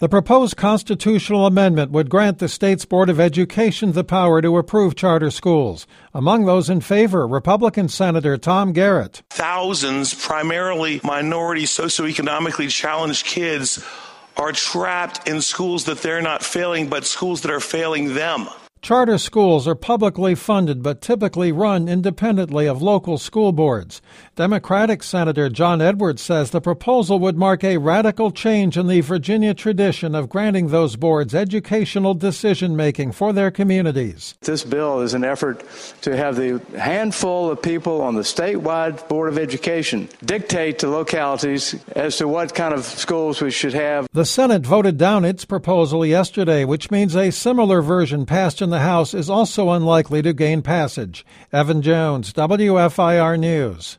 The proposed constitutional amendment would grant the state's Board of Education the power to approve charter schools. Among those in favor, Republican Senator Tom Garrett. Thousands, primarily minority, socioeconomically challenged kids are trapped in schools that they're not failing, but schools that are failing them. Charter schools are publicly funded but typically run independently of local school boards. Democratic Senator John Edwards says the proposal would mark a radical change in the Virginia tradition of granting those boards educational decision-making for their communities. This bill is an effort to have the handful of people on the statewide Board of Education dictate to localities as to what kind of schools we should have. The Senate voted down its proposal yesterday, which means a similar version passed in the House is also unlikely to gain passage. Evan Jones, WFIR News.